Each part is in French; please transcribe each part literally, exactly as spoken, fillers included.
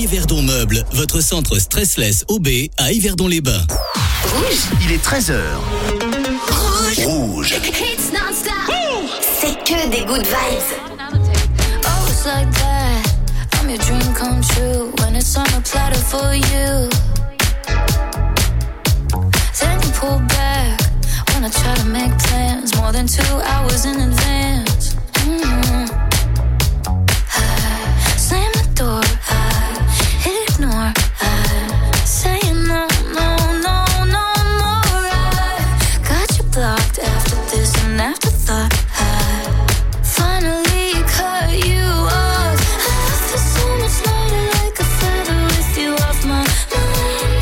Yverdon Meubles, votre centre stressless O B à Yverdon-les-Bains. Rouge. Il est treize heures. Rouge. Rouge. Hits non-stop. C'est que des good vibes. Oh, it's like that. I'm your dream come true when it's on a platter for you. Then you pull back when I try to make plans more than two hours in advance. Mm-hmm. I slam the door, I ignore, I say no, no, no, no more. I got you blocked after this and afterthought. I finally cut you off. I feel so much lighter like a feather with you off my mind.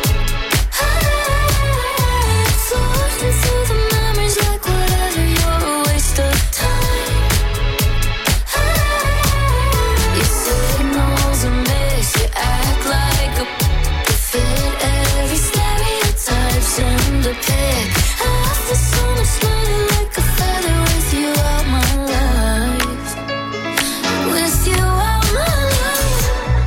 I'm floating through the memories like whatever, you're a waste of time. Your signals a mess, you act like a you fit every stereotype, send a pic. I feel so much lighter like a feather with you out my life. With you out my life.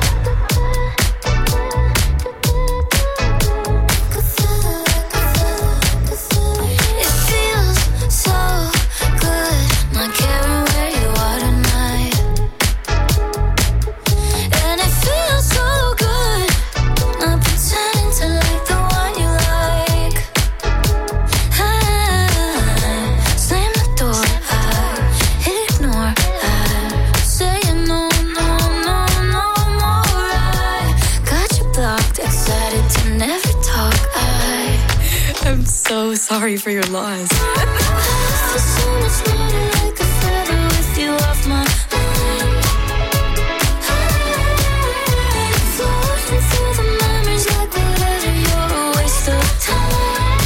It feels so good not caring where you are tonight. And it feels so good not pretending to like the one you like. I slam the door, I ignore, I say no, no, no, no more. I got you blocked, excited to never talk. I am so sorry for your loss. I feel so much lighter like a feather with you off my mind. I'm floating through the memories like whatever, you're a waste of time.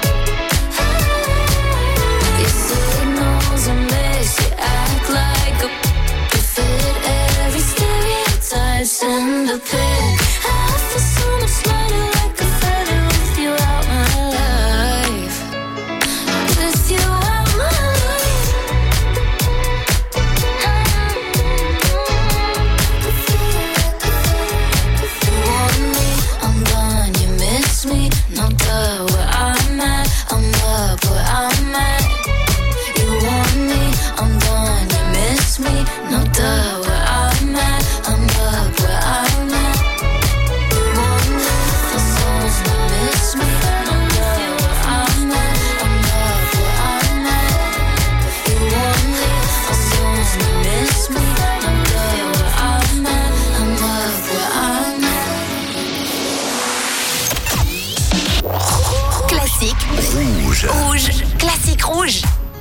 Your signals a mess, you act like a you fit every stereotype, send a pic. I feel so much lighter like a feather with you out my life. With you out my life. You want me, I'm gone, you miss me. No duh, where I'm at, I'm up where I'm at. You want me, I'm gone, you miss me. No duh, where I'm at, I'm up where I'm at. You want me, I'm gone, you miss me. No duh, where I'm at, I'm up where I'm at. You want me, I'm gone, you miss me. No duh, where I'm at, I'm up where I'm at. Classique. Rouge. Rouge. Classique rouge.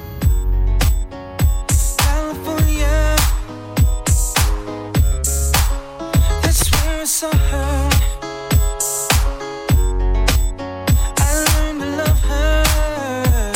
California, that's where I saw her. I learned to love her.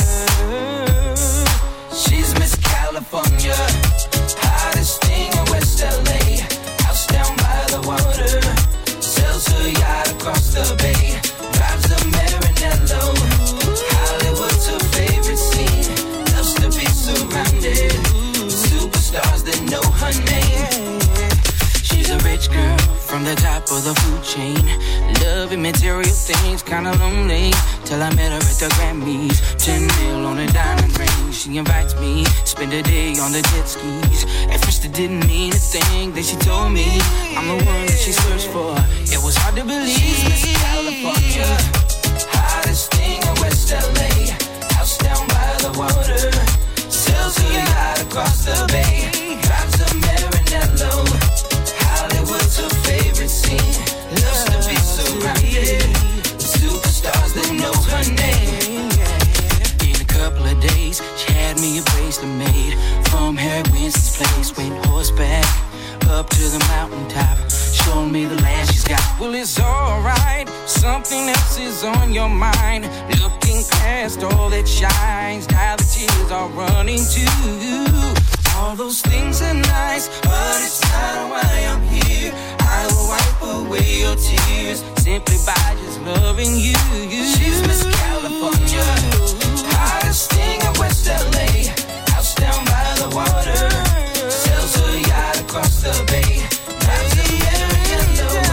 She's Miss California, hottest thing in West L A. House down by the water, sails her yacht across the bay, drives a Maranello. Hollywood's her favorite scene, loves to be surrounded with superstars that know her name. She's a rich girl from the top of the food chain, loving material things, kinda lonely, till I met her at the Grammys. Ten mil on a diamond ring, she invites me, spend a day on the jet skis. At first it didn't mean a thing, then she told me I'm the one that she searched for. It was hard to believe. She's Miss California, hottest thing in West L A. House down by the water, sails her yacht across the bay, drives a Maranello. Hollywood's her favorite scene, loves to be surrounded with superstars that know her name. In a couple of days, she had me a bracelet made from Harry Winston's place. Went horseback up to the mountaintop, showing me the land she's got. Well, it's alright, something else is on your mind. Looking past all that shines, now the tears are running too. All those things are nice, but it's not why I'm here. I will wipe away your tears simply by just loving you. She's Miss California, hottest thing in West L A. House down by the water, sails her yacht across the bay, drives a Maranello.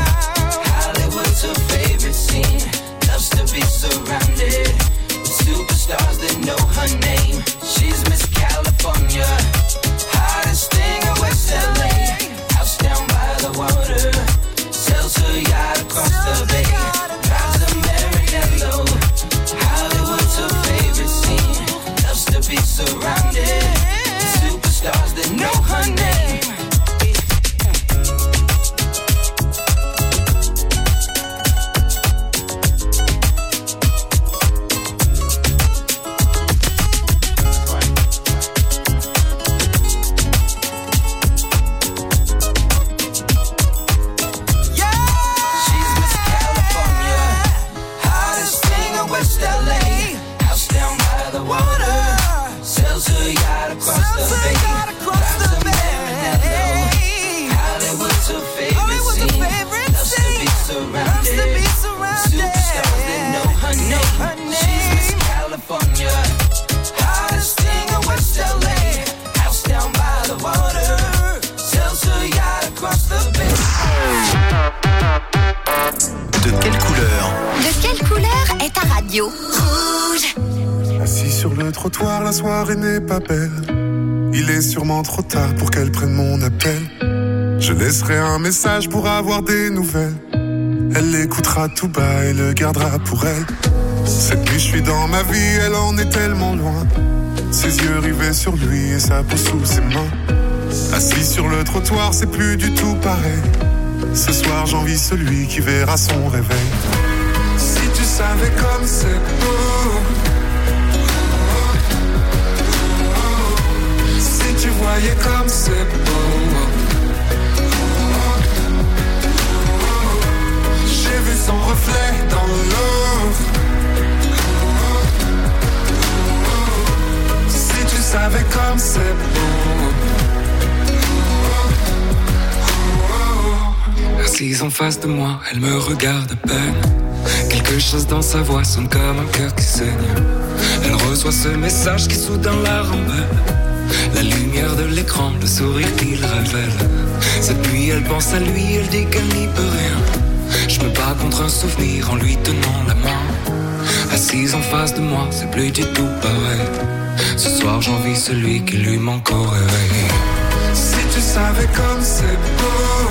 radio. Rouge. Assis sur le trottoir, la soirée n'est pas belle. Il est sûrement trop tard pour qu'elle prenne mon appel. Je laisserai un message pour avoir des nouvelles. Elle l'écoutera tout bas et le gardera pour elle. Cette nuit je suis dans ma vie, elle en est tellement loin. Ses yeux rivés sur lui et sa peau sous ses mains. Assis sur le trottoir, c'est plus du tout pareil. Ce soir j'envie celui qui verra son réveil. Si tu savais comme c'est beau, si tu voyais comme c'est beau. J'ai vu son reflet dans l'eau. Si tu savais comme c'est beau. Assise en face de moi, elle me regarde à peine. Quelque chose dans sa voix sonne comme un cœur qui saigne. Elle reçoit ce message qui soudain la rembelle. La lumière de l'écran, le sourire qu'il révèle. Cette nuit elle pense à lui, elle dit qu'elle n'y peut rien. Je me bats contre un souvenir en lui tenant la main. Assise en face de moi, c'est plus du tout pareil. Ce soir j'envie celui qui lui manque au réveil. Si tu savais comme c'est beau.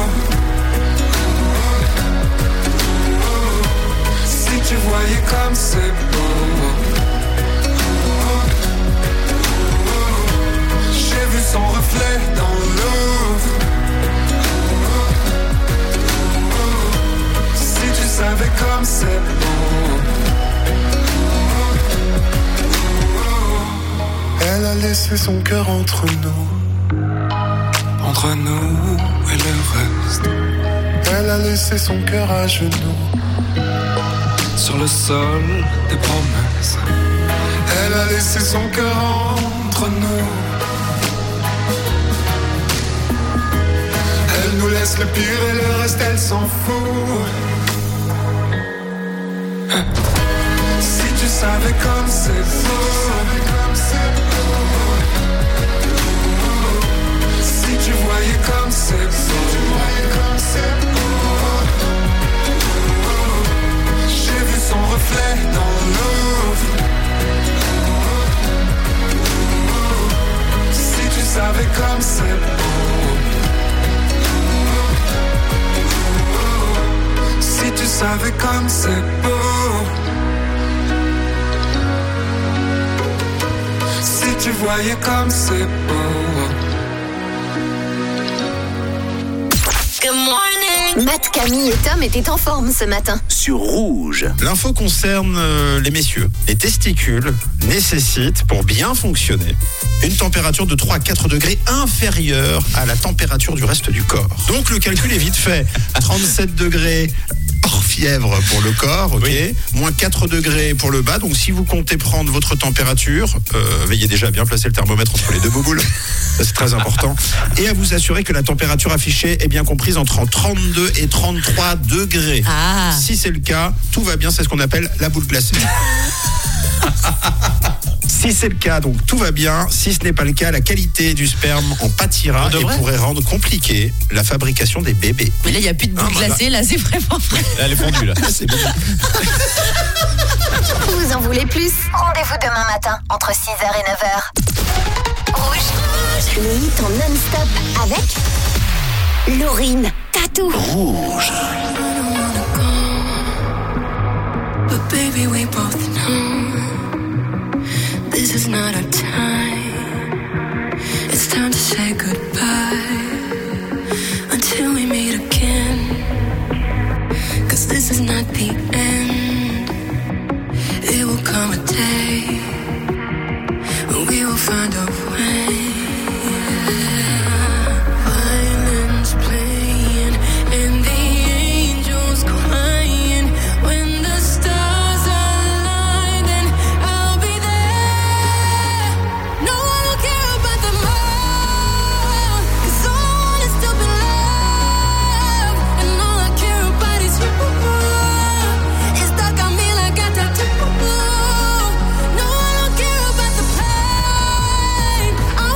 Si tu voyais comme c'est beau. J'ai vu son reflet dans l'eau. Si tu savais comme c'est beau. Elle a laissé son cœur entre nous. Entre nous et le reste. Elle a laissé son cœur à genoux. Sur le sol des promesses. Elle a laissé son cœur entre nous. Elle nous laisse le pire et le reste elle s'en fout. Si tu savais comme c'est beau. Si tu voyais comme c'est beau. J'ai vu son reflet dans l'eau. Si tu savais comme c'est beau. Si tu savais comme c'est beau. Si tu voyais comme c'est beau. Good morning. Matt, Camille et Tom étaient en forme ce matin. Sur Rouge. L'info concerne euh, les messieurs. Les testicules nécessitent, pour bien fonctionner, une température de trois à quatre degrés inférieure à la température du reste du corps. Donc le calcul est vite fait. trente-sept degrés hors fièvre pour le corps, ok, oui. Moins quatre degrés pour le bas. Donc si vous comptez prendre votre température, euh, veillez déjà à bien placer le thermomètre entre les deux bouboules. C'est très important. Et à vous assurer que la température affichée est bien comprise entre trente-deux et trente-trois degrés. Ah. Si c'est le cas, tout va bien, c'est ce qu'on appelle la boule glacée. Si c'est le cas, donc tout va bien. Si ce n'est pas le cas, la qualité du sperme en pâtira et pourrait rendre compliquée la fabrication des bébés. Mais là, il n'y a plus de boule ah, glacée, là, c'est vraiment frais. Elle est fondue, là. C'est bon. Vous en voulez plus? Rendez-vous demain matin, entre six heures et neuf heures. Rouge. Le hit en non-stop avec Laurine Tatou. Rouge. But baby, we both know this is not our time. It's time to say goodbye until we meet again. 'Cause this is not the end. It will come a day when we will find a way. Violins playing and the angels crying. When the stars align, then I'll be there. No one will care about the more, 'cause all I want is to be loved. And all I care about is you. It's stuck on me like a tattoo. No, I don't care about the pain. I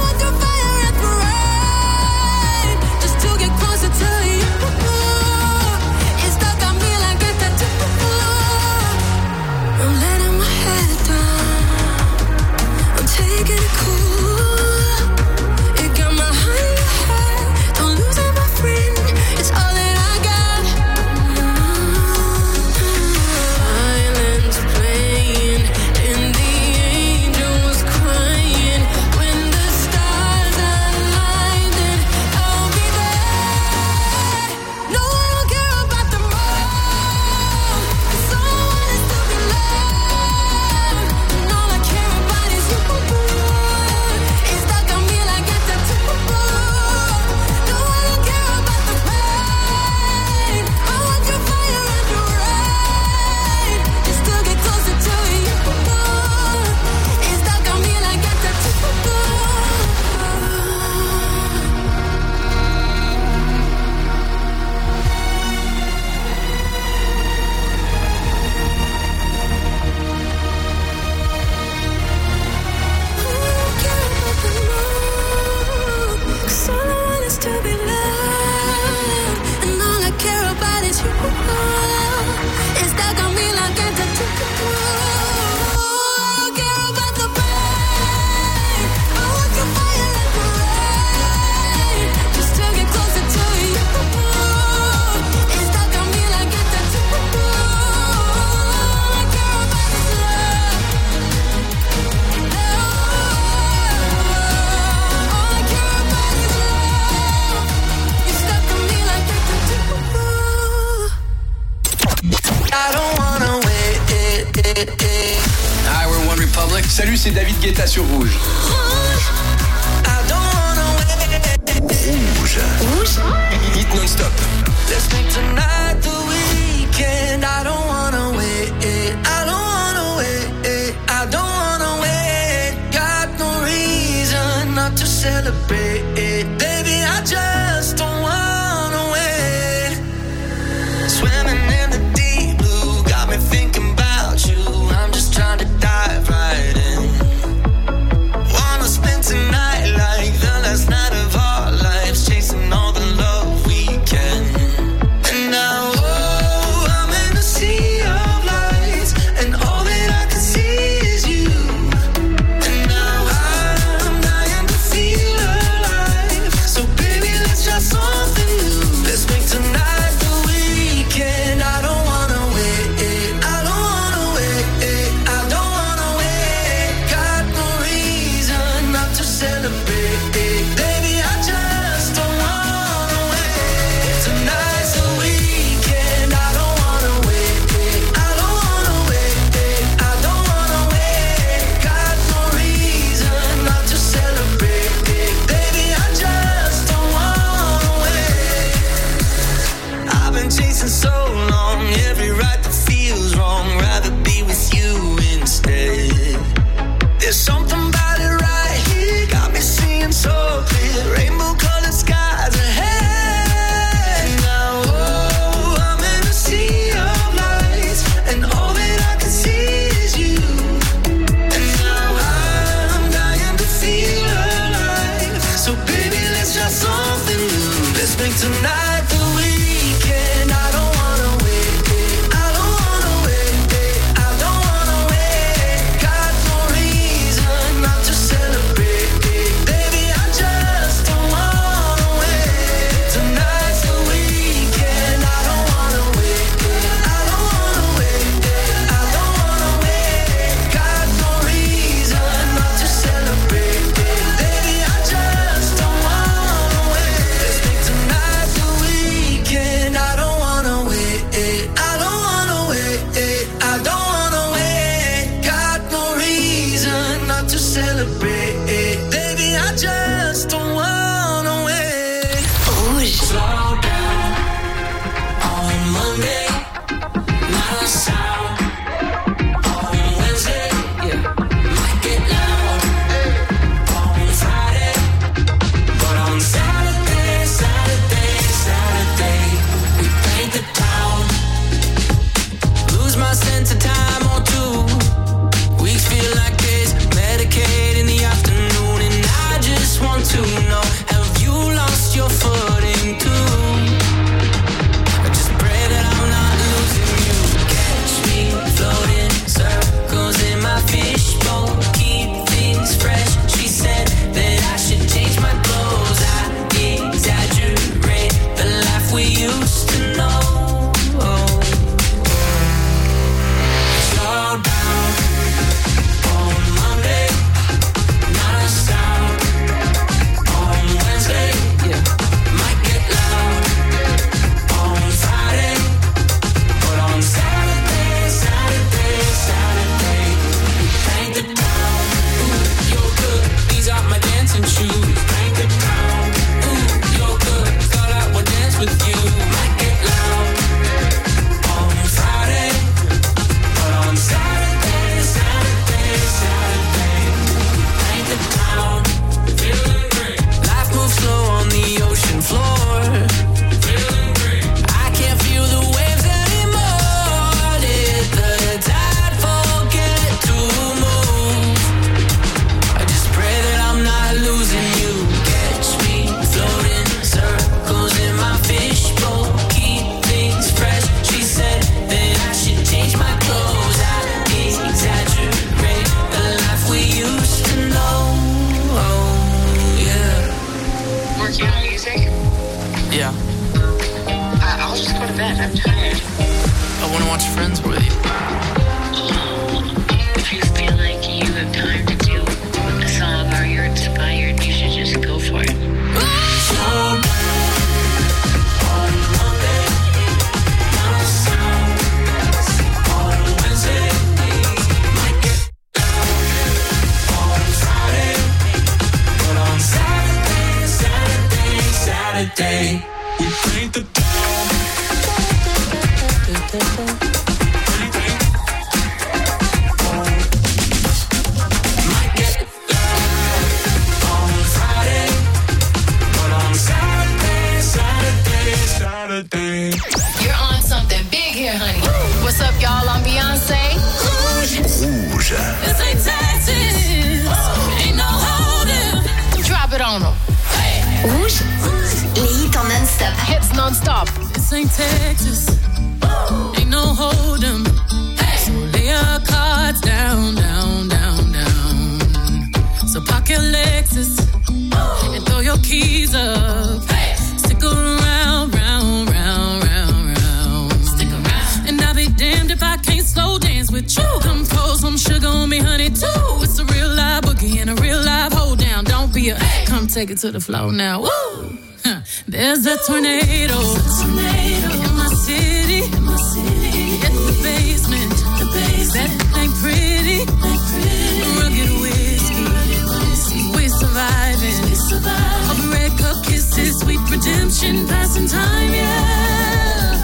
Salut, c'est David Guetta sur Rouge. Rouge. Rouge. Hit non-stop. Let's make tonight the weekend. I don't wanna wait. I don't wanna wait. I don't wanna wait. Got no reason not to celebrate. Baby, I just don't wanna wait. Swimming in the deep blue, got me thinking about you. I'm just trying to dive right in. Wanna spend tonight like the last night of our lives, chasing all the love we can. And now, oh, I'm in a sea of lights, and all that I can see is you. And now I'm dying to feel alive. So baby, let's try something new. Let's make tonight the weekend. I don't wanna wait. I don't wanna wait. I don't wanna wait. Got no reason not to celebrate. Baby, I just don't wanna wait. Tonight's the weekend. I don't wanna wait. I don't wanna wait. I don't wanna wait. Got no reason not to celebrate. Baby, I just don't wanna wait. I've been chasing so long, every right that feels wrong. Rather be with you instead. There's something about it right here, got me seeing so clear. Rainbow colored skies ahead. Now, oh, I'm in a sea of lights, and all that I can see is you. And now I'm dying to feel alive. So baby, let's try something new. Let's make tonight the weekend. I don't wanna wait. I don't wanna wait. I don't wanna wait. Got no reason not to celebrate. Baby, I just don't wanna wait. Tonight's the weekend. I don't wanna wait. I don't wanna wait. I don't wanna wait. Got no reason not to celebrate. Baby, I just don't wanna wait. Let's make tonight the weekend. I don't wanna wait. I don't wanna wait. I don't wanna wait. Got no reason not to celebrate. Baby, I just don't wanna wait. Rouge. Slow down on Monday, not a sound. On Wednesday, yeah, might get loud. On Friday, but on Saturday, Saturday, Saturday, we paint the town. Lose my sense of time on two. Weeks feel like days, Medicaid in the afternoon, and I just want working on music? Yeah. Uh, I'll just go to bed. I'm tired. I want to watch Friends with you. If you feel like you have time to do a song or you're inspired, you should just go for it. Saturday, we paint the town. Might get loud on Friday, but on Saturday, Saturday, Saturday. You're on something big here, honey. What's up, y'all? I'm Beyonce. Rouge. Rouge. This ain't Texas. Ain't no holding. Drop it on them. Rouge, les hits en non-stop. Hits non-stop. This ain't Texas. Ain't no hold'em. So lay your cards down, down, down, down. So park your Lexus and throw your keys up. Stick around, round, round, round, round. Stick around. And I'll be damned if I can't slow dance with you. Come pour some sugar on me, honey, too. It's a real live boogie and a real live hold down. Don't be a come take it to the floor now. Woo! Huh. There's a tornado, a tornado in my city. In my city. Hit the basement. The basement. That ain't pretty. Ain't pretty. Rugged whiskey. whiskey. We're surviving. We surviving. All the red cup kisses, sweet redemption, passing time, yeah.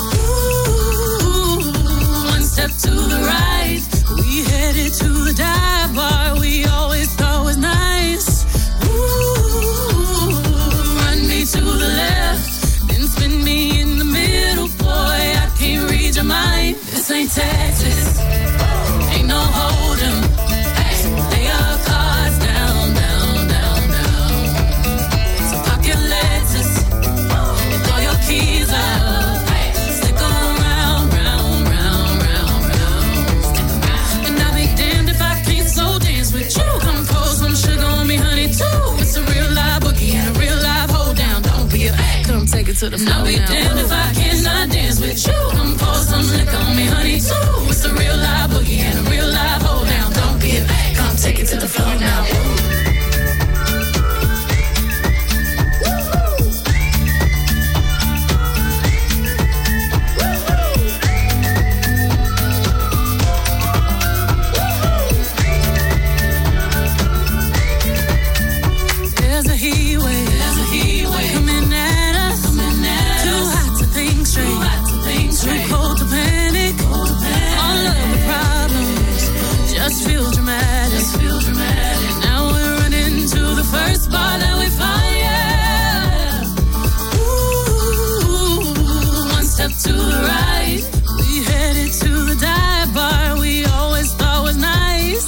Ooh, one step to the right. We headed to the dive bar we always thought was nice. Ooh, run me to the left, then spin me in the middle. Boy, I can't read your mind. This ain't Texas, ain't no hold'em. So lay your cards down, down, down, down. So park your Lexus and throw your keys up. Stick around, round, round, round, round. Stick around. And I'll be damned if I can't slow dance with you. Come pour some sugar on me, honey, too. It's a real live boogie and a real live hold down. Don't be a come take it to the floor. I'll be damned if I cannot dance with you. Come pour some liquor on me, honey, too. It's a real live boogie and a real live hold down. Don't be a come take it to the floor now. There's a heat wave, there's a heat wave coming at us, coming at too us. Hot to think straight, too hot to think straight, too cold to panic, cold to panic. All of the problems just feel dramatic, just feel dramatic. Now we're running to the first bar that we find, yeah. Ooh, one step to the right, we headed to the dive bar we always thought was nice.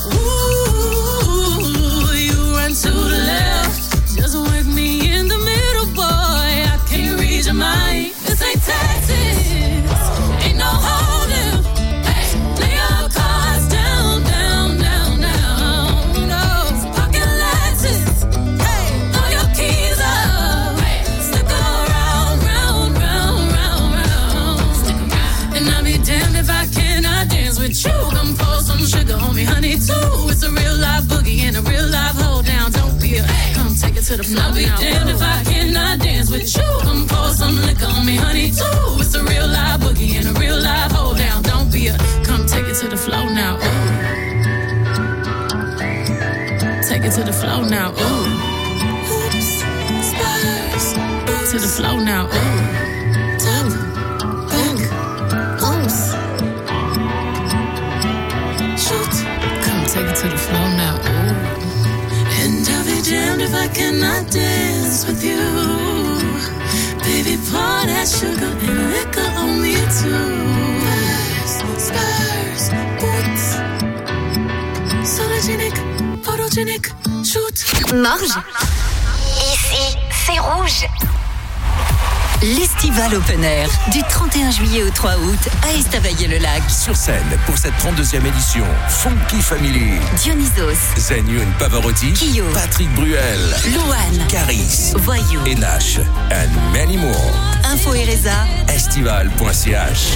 Ooh, you run to the left, just work me in the middle, boy. I can't read your mind. This ain't Texas, ain't no hold'em. Lay your cards down, down, down, down. No, park your Lexus, throw your keys up. Stick around, round, round, round, round. And I'll be damned if I cannot dance with you. Come pour some sugar on me, honey, too. It's a real live boogie and a real live hold down. Don't be a come take it to the floor. I'll be damned if I cannot dance with you. Come pour some liquor on me, honey, too. It's a real live boogie and a real live hold down. Don't be a come take it to the floor now. Ooh. Take it to the floor now. Ooh. Oops, spurs. To the floor now. Ooh. Top, back, oops. Shoot. Come take it to the floor now. Ooh. And I'll be damned if I cannot dance with you. Baby, pour that sugar and liquor on me too. Spurs, spurs, boots. Sologenic, photogenic, shoot. Morge. Ici, c'est Rouge. l'Estival Open Air, du trente et un juillet au trois août à Estavayer-le-Lac. Sur scène, pour cette trente-deuxième édition, Funky Family, Dionysos, Zenyun Pavarotti, Kyo, Patrick Bruel, Louane, Caris, Voyou et Nash, and many more. Info et Reza, estival point c h.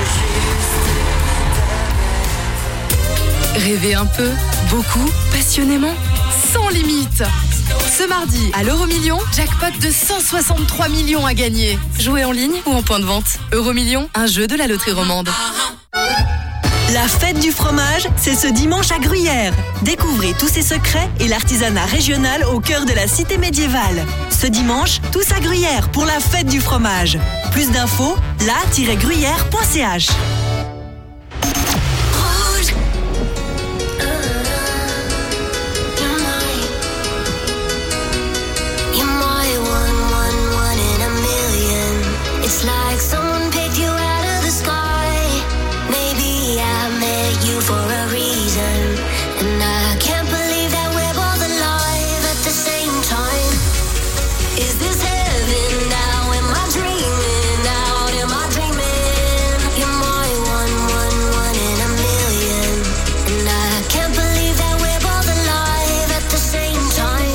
Rêvez un peu, beaucoup, passionnément, sans limite. Ce mardi, à l'Euromillion, jackpot de cent soixante-trois millions à gagner. Jouez en ligne ou en point de vente. Euromillion, un jeu de la loterie romande. La fête du fromage, c'est ce dimanche à Gruyère. Découvrez tous ses secrets et l'artisanat régional au cœur de la cité médiévale. Ce dimanche, tous à Gruyère pour la fête du fromage. Plus d'infos, la tiret gruyère point c h. It's like someone picked you out of the sky. Maybe I met you for a reason, and I can't believe that we're both alive at the same time. Is this heaven now? Am I dreaming out? Am I dreaming? You're my one, one, one in a million, and I can't believe that we're both alive at the same time.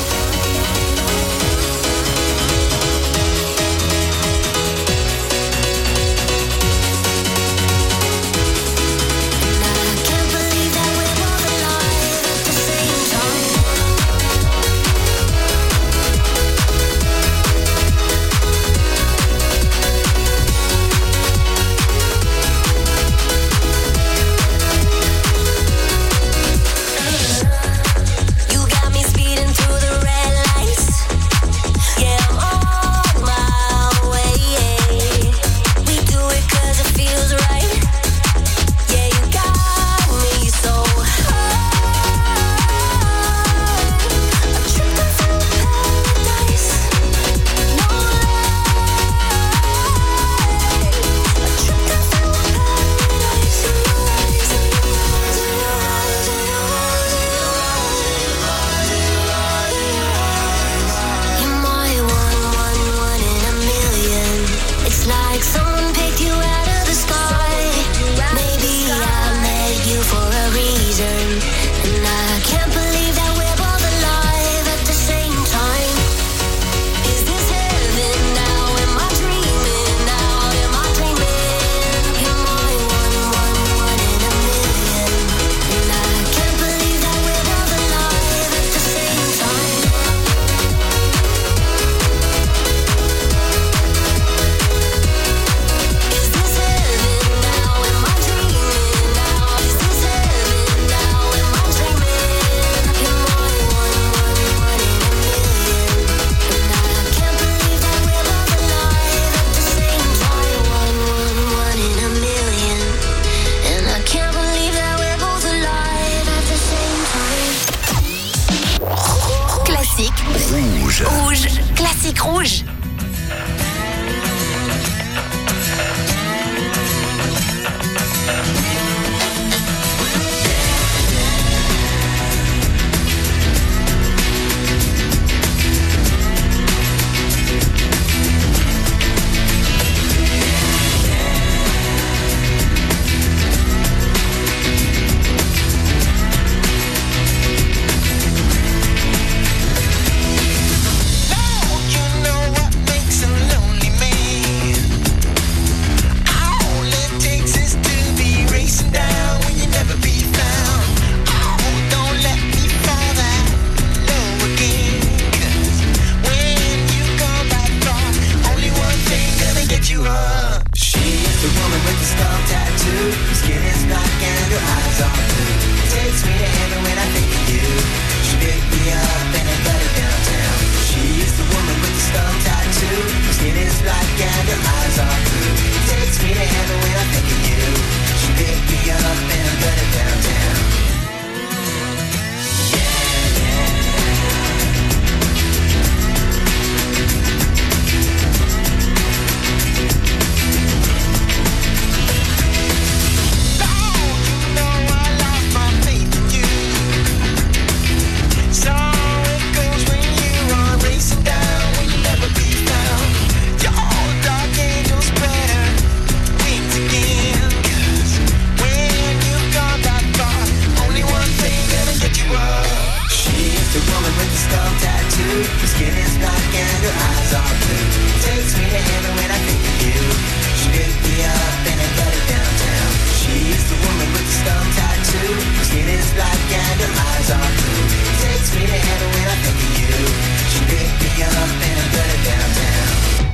Rouge. You know what skull tattoo. Her skin is black and her eyes are blue. Takes me to heaven when I think of you. She picked me up and I got her downtown. She is the woman with the skull tattoo. Her skin is black and her eyes are blue. Takes me to heaven when I think of you. She picked me up and I got her downtown.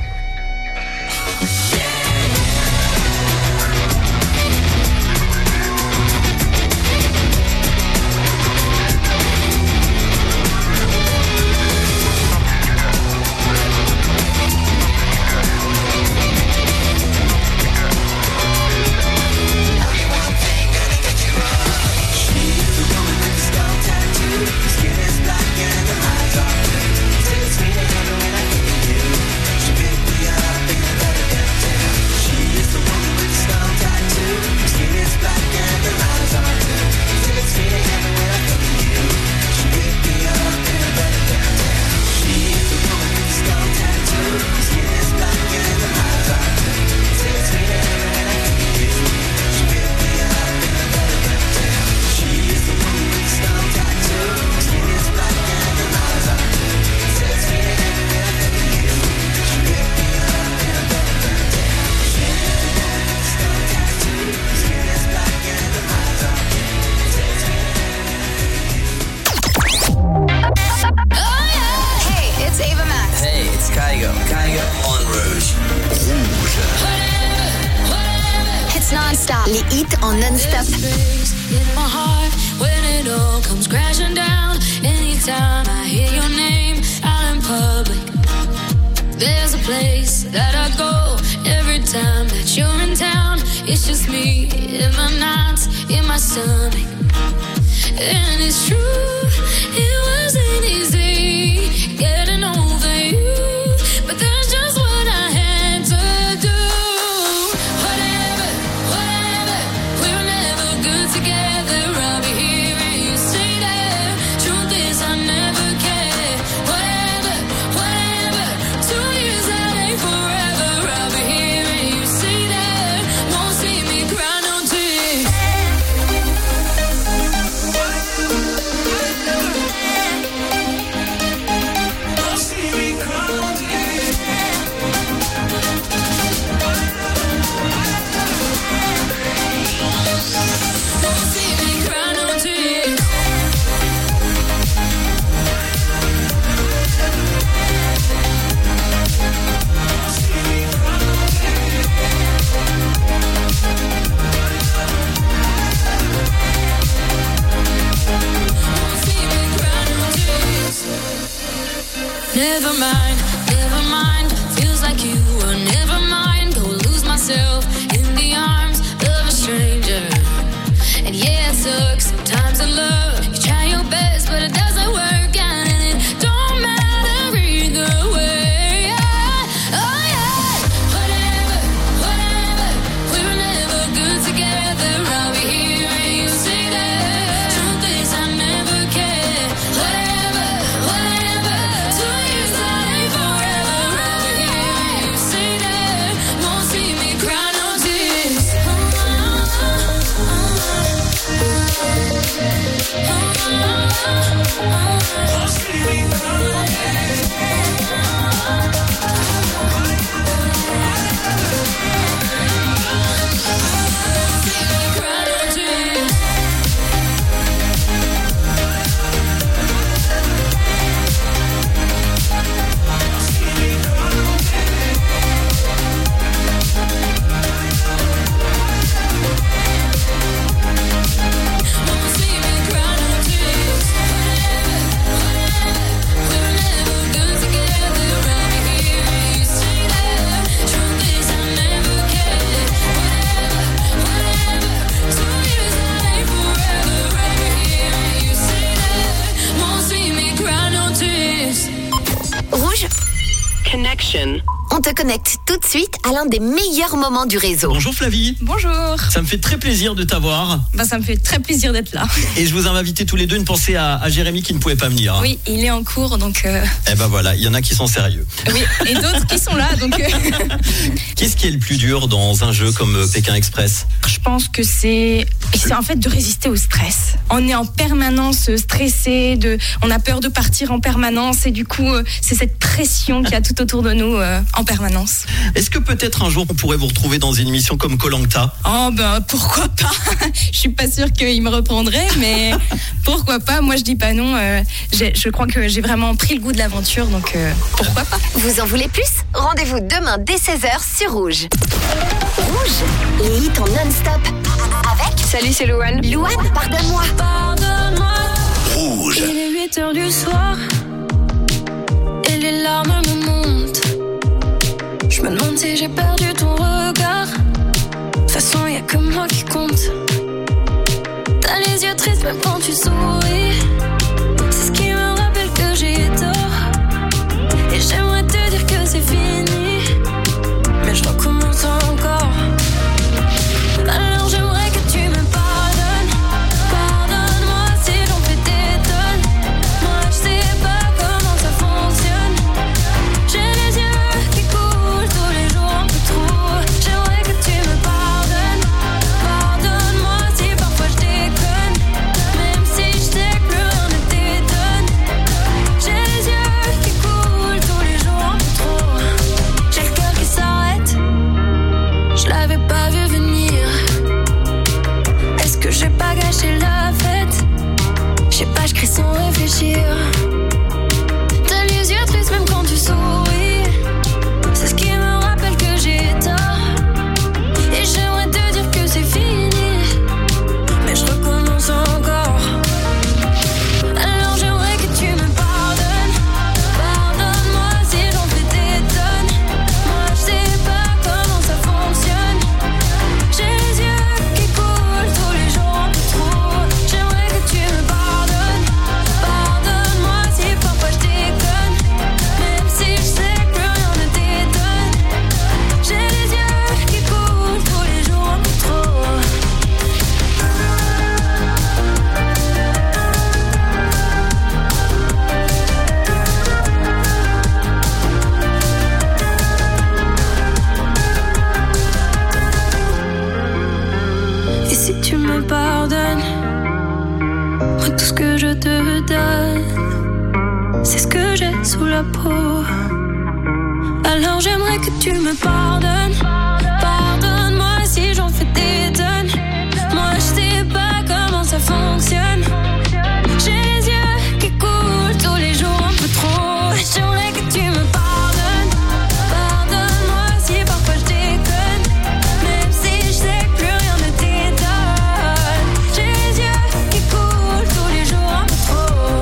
Les hits en non-stop. In my heart, when it all comes crashing down, anytime I hear your name out in public, there's a place that I go every time that you're in town. It's just me in my nights, in my stomach, and it's true, it wasn't easy getting over you, but that's just what I had to do. Together, I'll be here and you stay there. Truth is, I never cared. Whatever, whatever. Two years that ain't forever. I'll be here and you stay there. Won't see me cry no tears. Won't see me cry no tears. Never mind, never mind. Feels like you were never mind. Go lose myself in the arms of a stranger. And yeah, it sucks sometimes in love. You try your best, but it doesn't work out, and it don't matter either way. Yeah. Oh yeah, whatever, whatever. We were never good together. I'll be here and you say that. Truth is, I never cared. Whatever, whatever. Two years that ain't forever. I'll be here and you say that. Won't see me cry no tears. Connection. On On te connecte tout de suite à l'un des meilleurs moments du réseau. Bonjour Flavie. Bonjour. Ça me fait très plaisir de t'avoir. Bah, ça me fait très plaisir d'être là. Et je vous ai invité tous les deux une pensée à, à Jérémy qui ne pouvait pas venir. Oui, il est en cours, donc... Euh... Eh ben voilà, il y en a qui sont sérieux. Oui, et d'autres qui sont là, donc... Euh... Qu'est-ce qui est le plus dur dans un jeu comme Pékin Express ? Je pense que c'est... C'est en fait de résister au stress. On est en permanence stressé, de... on a peur de partir en permanence, et du coup, c'est cette pression qu'il y a tout autour de nous euh, en permanence. Est-ce que peut-être un jour on pourrait vous retrouver dans une émission comme Koh-Lanta ? Oh ben pourquoi pas. Je suis pas sûre qu'il me reprendrait, mais pourquoi pas. Moi je dis pas non. Euh, je crois que j'ai vraiment pris le goût de l'aventure, donc euh, pourquoi pas. Vous en voulez plus ? Rendez-vous demain dès seize heures sur Rouge. Rouge, les hits en non-stop. Avec... Salut, c'est Louane. Louane, pardonne-moi. Pardonne-moi. Rouge. Il est huit heures du soir et les larmes me montent. Je me demande si j'ai perdu ton regard. De toute façon, y'a que moi qui compte. T'as les yeux tristes même quand tu souris. C'est ce qui me rappelle que j'ai tort. Et j'aimerais te dire que c'est fini, mais je recommence encore. Alors j'aimerais que tu me pardonnes. Pardonne-moi si j'en fais des tonnes. Moi je sais pas comment ça fonctionne. J'ai les yeux qui coulent tous les jours un peu trop. J'aimerais que tu me pardonnes. Pardonne-moi si parfois je déconne, même si je sais que plus rien ne t'étonne. J'ai les yeux qui coulent tous les jours un peu trop. J'ai le cœur qui s'arrête, je l'avais pas vu venir. Est-ce que j'ai pas gâché la fête? Je sais pas, je crie sans réfléchir. T'as les yeux tristes même quand tu souris. C'est ce qui me rappelle que j'ai tort. Et j'aimerais te dire que c'est fini, mais je recommence encore. Alors j'aimerais que tu me pardonnes. Pardonne-moi si j'en fais des tonnes. Moi je sais pas comment ça fonctionne. J'ai les yeux qui coulent tous les jours un peu trop. J'aimerais que tu me pardonnes. Pardonne-moi si parfois je déconne, même si je sais que plus rien ne t'étonne. J'ai les yeux qui coulent tous les jours un peu trop. Et si tu me pardonnes, moi tout ce que je te donne, c'est ce que j'ai sous la peau. Alors j'aimerais que tu me pardonnes. Pardonne-moi si j'en fais des tonnes. Moi je sais pas comment ça fonctionne. J'ai les yeux qui coulent tous les jours un peu trop. J'aimerais que tu me pardonnes. Pardonne-moi si parfois je déconne, même si je sais que plus rien ne t'étonne. J'ai les yeux qui coulent tous les jours un peu trop.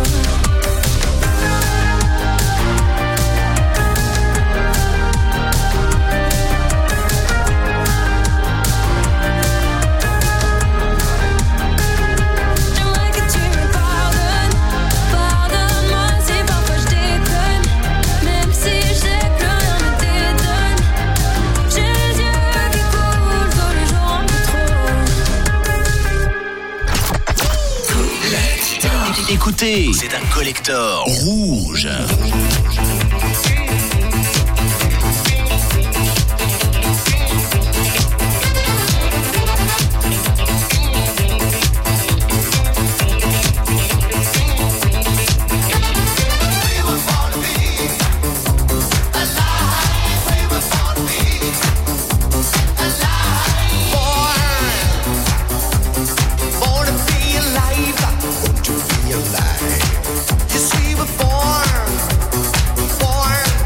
J'aimerais que tu me pardonnes. Pardonne-moi si parfois je déconne, même si je sais que plus rien ne t'étonne. J'ai les yeux qui coulent tous les jours un peu trop. Écoutez, c'est un collector rouge. Born to be alive, born to be alive. You see, we're born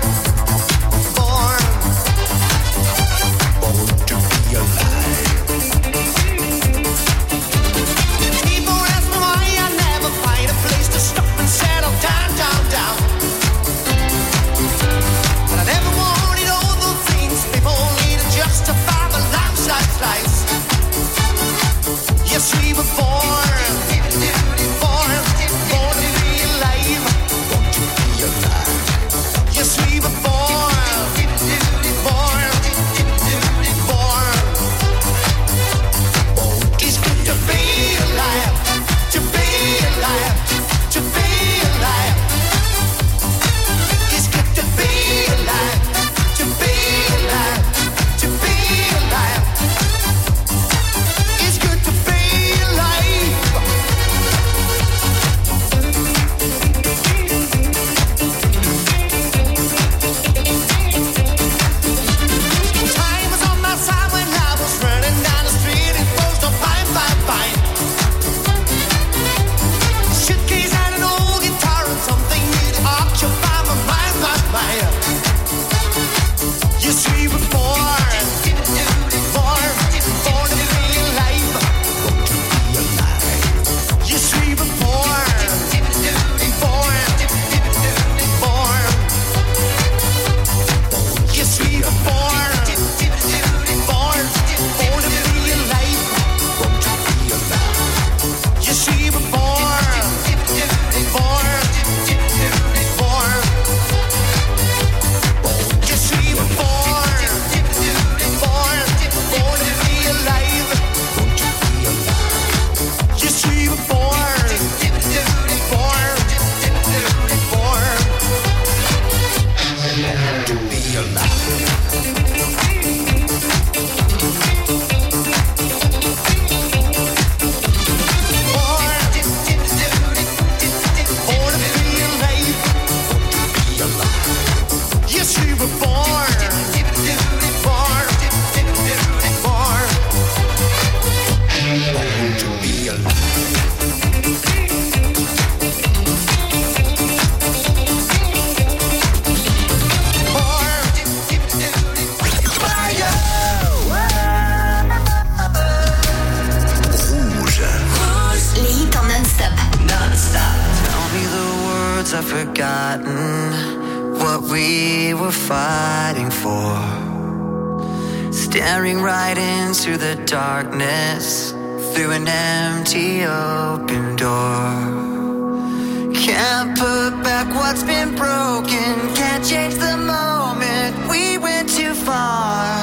words I've forgotten what we were fighting for. Staring right into the darkness through an empty open door. Can't put back what's been broken, can't change the moment we went too far.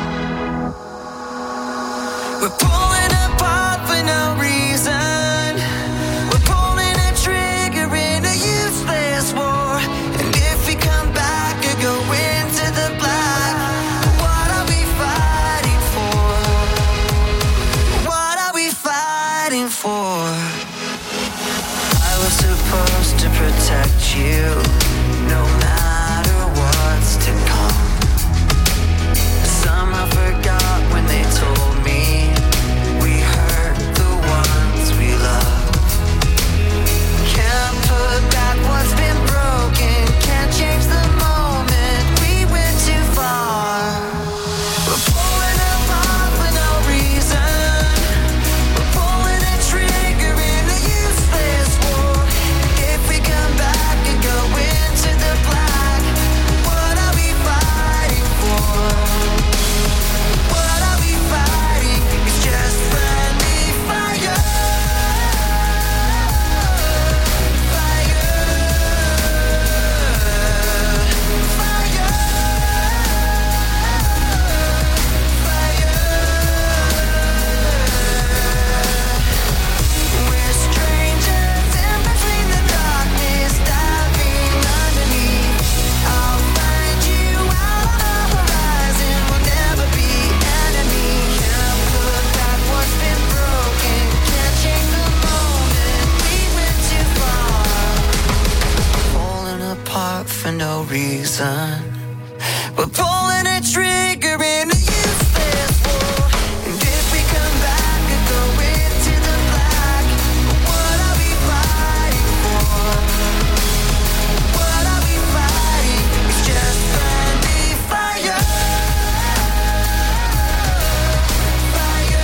We're pulling apart for no reason. We're pulling a trigger in a useless war. And if we come back or go into the black, what are we fighting for? What are we fighting for? I was supposed to protect you, no matter what's to come. Somehow forgot when they told me we hurt the ones we love. Can't put back what's been broken, can't change the moment we went too far. We're pulling apart for no reason. We're pulling a trigger in a useless war. If we come back and go into the black, what are we fighting for? What are we fighting? It's just friendly fire. Fire. Fire. We're strangers in between the darkness, diving underneath. I'll find you out on the horizon. We'll never be enemies. Can't put back what's been broken, can't change the moment we went too far. Falling apart for no reason. We're pulling a trigger in a useless war. And if we come back and go into the black, what are we fighting for? What are we fighting? It's just friendly fire. Fire.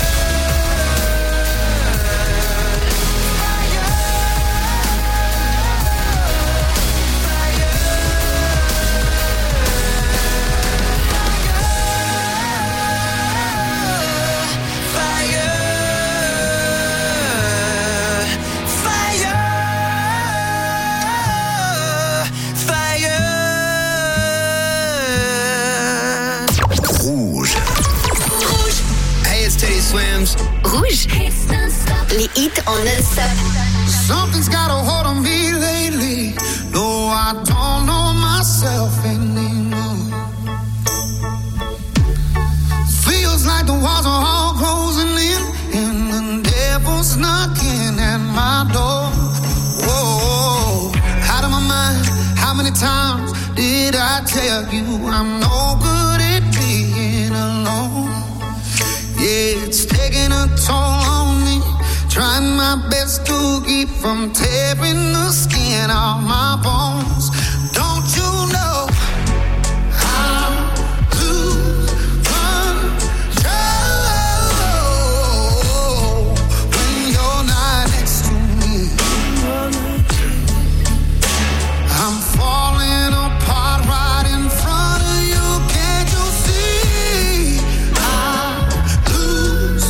Rouge. Hey, it's Teddy Swims. Rouge. Les hits en non-stop. Something's got a hold on me lately. No, I don't know myself anymore. Feels like the walls are all closing in, and the devil's knocking at my door. Whoa, out of my mind. How many times did I tell you I'm no good at being alone? Yeah, it's taking a toll on me. Trying my best to keep from tearing the skin off my bones. Don't you know I lose control when you're not next to me? I'm falling apart right in front of you. Can't you see? I lose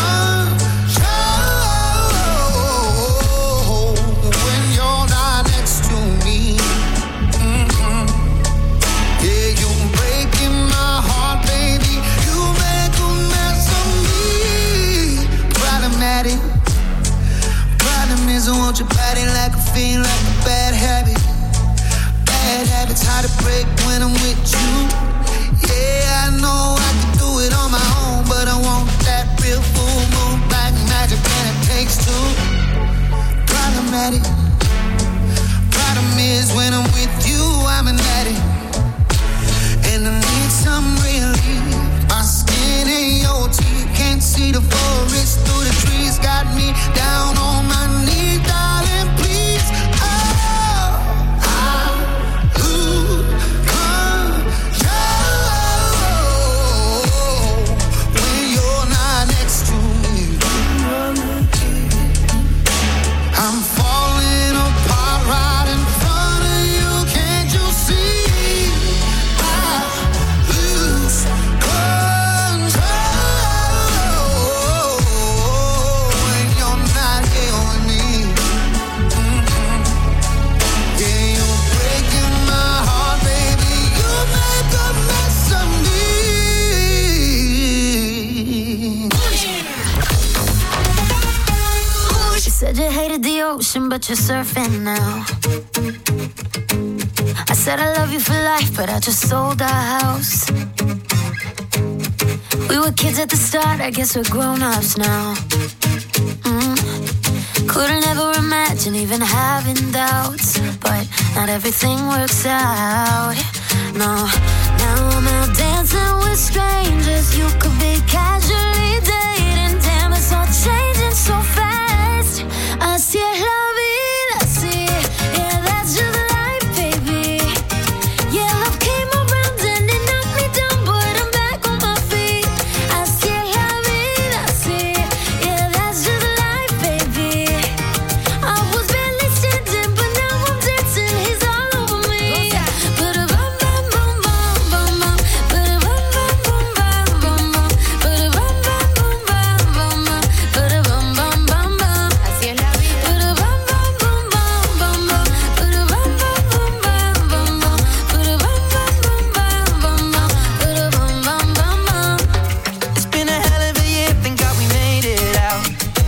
control when you're not next to me. Mm-hmm. Yeah, you're breaking my heart, baby. You make a mess of me. Problematic. Problem is I want your body like a fiend, like a bad habit. Bad habits hard to break when I'm with you. Yeah, I know I can do it on my own, but I want that real full moon black magic, and it takes two. Problematic. Problem is when I'm with you, I'm an addict, and I need some relief. My skin ain't your teeth, can't see the forest through the trees. Got me down on my knees, darling, please. Oh, I lose control. vacation, but you're surfing now. I said I love you for life, but I just sold our house. We were kids at the start, I guess we're grown-ups now. Mm. Couldn't ever imagine even having doubts, but not everything works out. No, now I'm out dancing with strangers. You could be casually dating. Damn, it's all changing so fast. Así es la vida, así. Yeah, that's just life, baby. Yeah, love came around and it knocked me down, but I'm back on my feet. Así es la vida, así. Yeah, that's just life, baby. I was barely standing, but now I'm dancing. He's all over me. But a bum bum bum bum bum bum. But a bum bum bum bum bum bum. But a bum bum bum bum bum bum. But a bum bum bum bum. Así es la vida. But a bum bum bum bum bum bum. But a bum bum bum bum bum bum. But a bum bum bum bum bum bum. But a bum bum bum bum. It's been a hell of a year, thank God we made it out.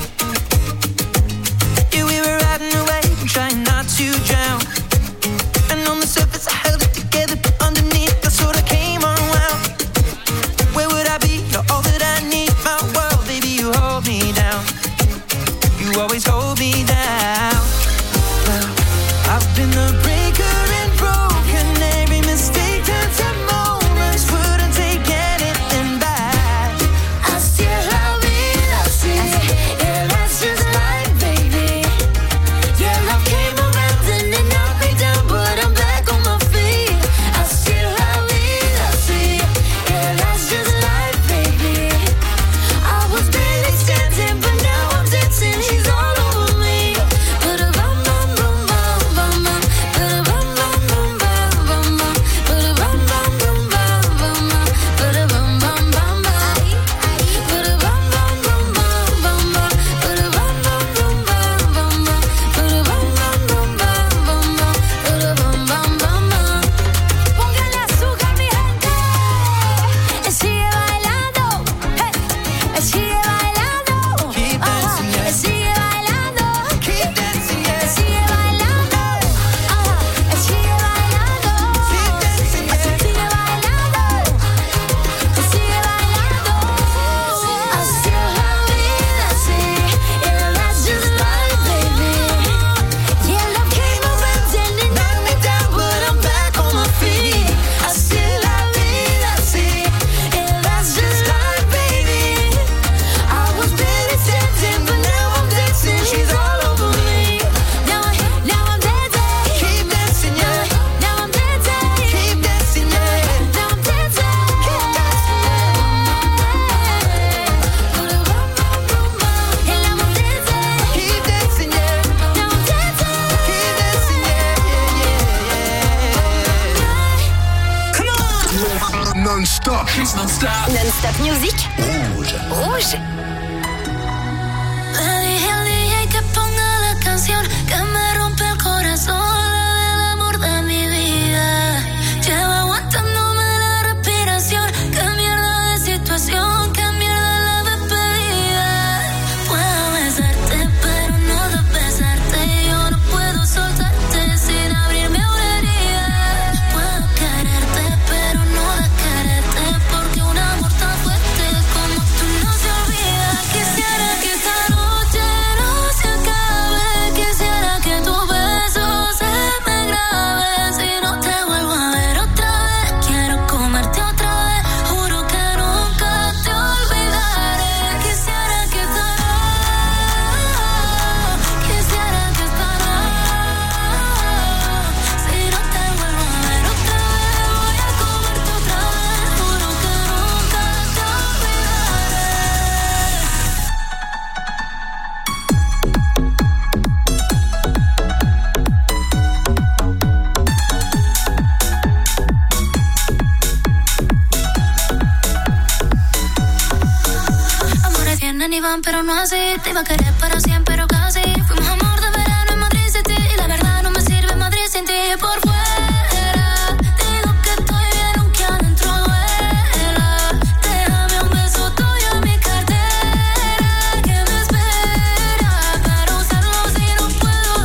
Yeah, we were riding away, trying not to drown. And on the surface I held it together, but underneath I sort of came unwound. Where would I be? You're all that I need. My world, baby, you hold me down. You always hold me down. Well, I've been the breaker and broken. Every mistake turns to moments. Wouldn't take anything back. Así es la vida, así. Yeah, that's just life, baby. Yeah, love came around and it knocked me down, but I'm back on my feet. Así es la vida, así. Yeah, that's just life, baby. I was barely standing, but now I'm dancing. He's all over me. But a bum bum bum bum bum bum. But a bum bum bum bum bum bum. But a bum bum bum bum bum bum. But a bum bum bum bum. But a bum bum bum bum bum bum. But a bum bum bum bum bum bum. But a bum bum bum bum bum bum. But a bum bum bum bum. Póngale azúcar, mi gente. Él sigue bailando. Hey. Él sigue bailando. Ajá. Él sigue bailando. Keep dancing, Él yeah. sigue bailando. Ajá. Él sigue bailando. Keep dancing, Él yeah. sigue bailando. Él sigue bailando. Así es la vida, así. Yeah, that's just life, baby. Yeah, love came around and it knocked me down, but I'm back on my feet. Así es la vida, así. Yeah, that's just life, baby. I was barely standing, but now I'm dancing. She's all over me. Now, I, now I'm dancing. Keep dancing, yeah. Now I'm dancing. Keep dancing, yeah. Now I'm dancing. Keep Keep dancing, yeah. Now I'm dancing. Keep dancing, yeah, yeah, yeah. Come on. Non-stop. Non-stop. Non-stop music. Rouge. Rouge. Le dije al D J que ponga la canción que me rompe el corazón, la del amor de mi vida. Llevo aguantándome la respiración. Qué mierda de situación, qué mierda la despedida. Puedo besarte, pero no besarte. Yo no puedo soltarte sin abrirme una herida. Puedo quererte, pero no quererte, porque un amor tan fuerte como tú no se olvida. Quisiera que esta noche no se acabe. Quisiera que tu beso se me grabe. Si no te vuelvo a ver otra vez, quiero comerte otra vez. Juro que nunca te olvidaré. Quisiera que esta Quisiera que esta si no te vuelvo a ver otra vez, voy a comerte otra vez. Juro que nunca te olvidaré. Amores vienen y van, pero no así. Te iba a querer para siempre, pero casi. Fuimos amor de verano en Madrid City. Y la verdad no me sirve Madrid sin ti. Por fuera digo que estoy bien, aunque adentro duela. Déjame un beso tuyo en mi cartera, que me espera para usarlo si no puedo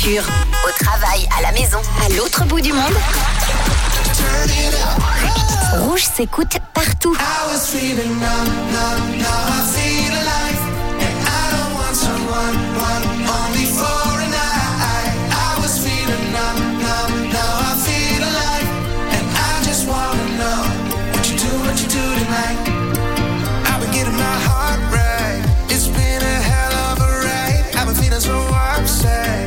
voiture, au travail, à la maison, à l'autre bout du monde. Rouge s'écoute partout. I was feeling numb, numb, now I feel alive. And I don't want someone, one, only for a night. I was feeling numb, numb, now I feel alive. And I just wanna know what you do, what you do tonight. I've been getting my heart right. It's been a hell of a ride. I've been feeling so upset.